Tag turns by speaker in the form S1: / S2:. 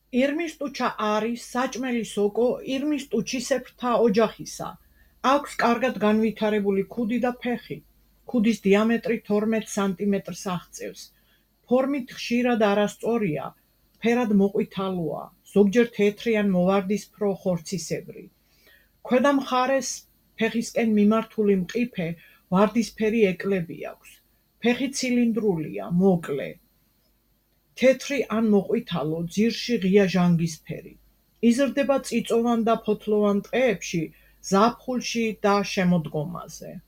S1: ირმის ტუჩა არის საჭმელი სოკო ირმის ტუჩისებრთა ოჯახისა. აქვს კარგად განვითარებული ქუდი და ფეხი. ქუდის დიამეტრი 12 სანტიმეტრს აღწევს. ფორმით ხშირად არასწორია, ფერად მოყვითალოა, ზოგჯერ თეთრი ან მოვარდისფრო ხორცისებრი. ქვედა მხარეს ფეხისკენ მიმართული მყიფე ვარდისფერი ეკლები აქვს. ფეხი ცილინდრულია, მოკლე, თეთრი ან მოყვითალო, ძირში ღია ჟანგისფერი. იზრდება წიწოვან და ფოთლოვან ტყეებში, ზაფხულში და შემოდგომაზე.